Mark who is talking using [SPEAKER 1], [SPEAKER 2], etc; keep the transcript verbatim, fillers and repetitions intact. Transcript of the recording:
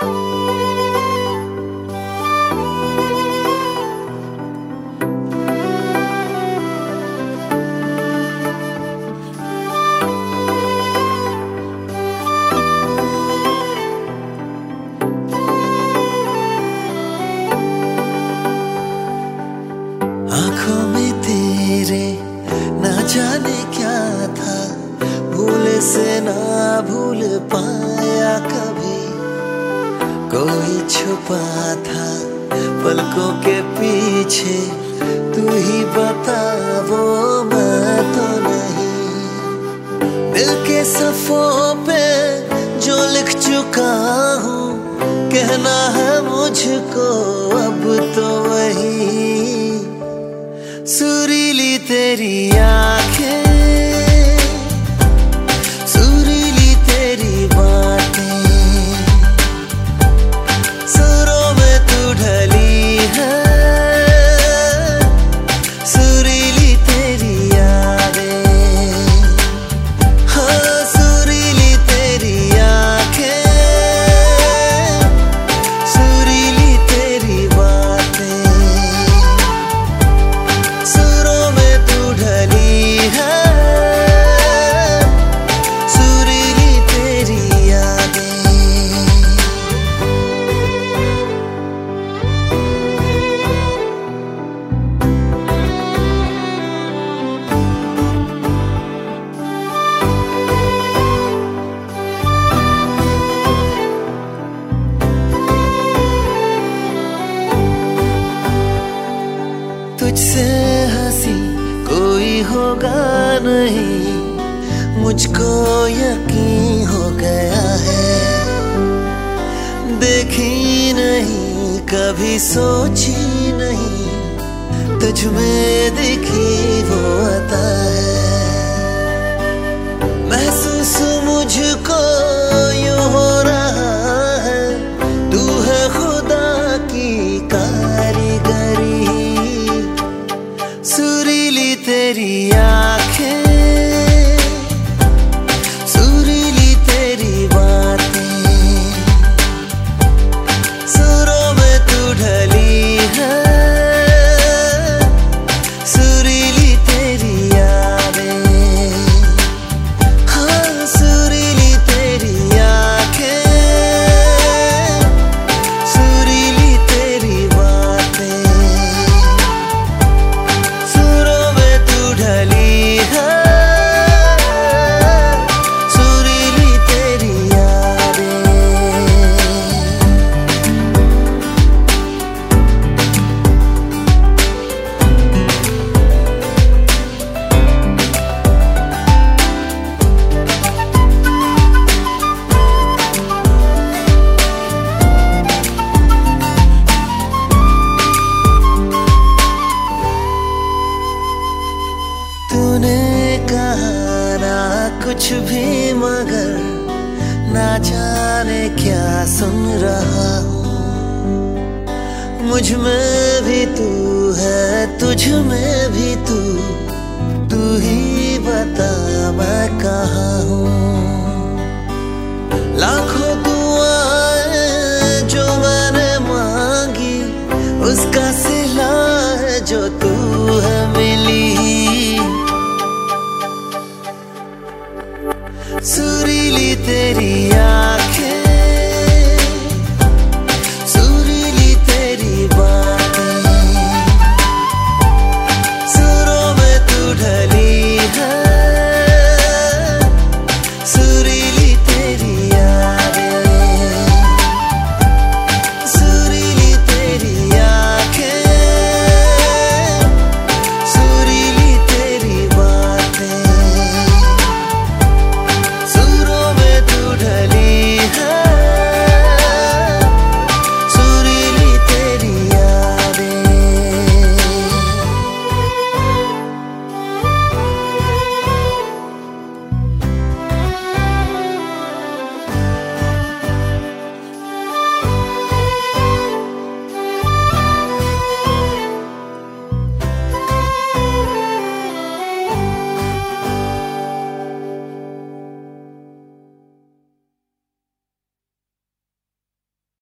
[SPEAKER 1] आंखों में तेरे ना जाने क्या था, भूले से ना भूल पाया कभी। कोई छुपा था पलकों के पीछे, तू ही बता वो मैं तो नहीं। दिल के सफ़ों पे जो लिख चुका हूँ, कहना है मुझको अब तो वही। सुरीली तेरी आंखें, सुरीली तेरी बातें, सुरों में तू ढली है। सुरीली तेरी यादें, हाँ सुरीली तेरी आंखें, सुरीली तेरी बातें, सुरों में तू ढली है। सुरीली तेरी यादें। तुझसे हंसी कोई होगा नहीं, मुझको यकीन हो गया है। देखी नहीं कभी सोची नहीं, तुझ में दिखी वो अता है। महसूस मुझको यूं हो रहा है, तू है खुदा की कारीगरी। सुरीली तेरी आंखें, सुरीली तेरी बातें, सुरों में तू ढली है। सुरीली तेरी यादें, हाँ सुरीली तेरी आंखें, सुरीली तेरी बातें, सुरों में तू ढली है। सुरीली तेरी यादें। तूने कहा ना कुछ भी, मगर ना जाने क्या सुन रहा हूँ। मुझ में भी तू है, तुझ में भी तू, तू ही बता मैं कहाँ हूँ। लाखों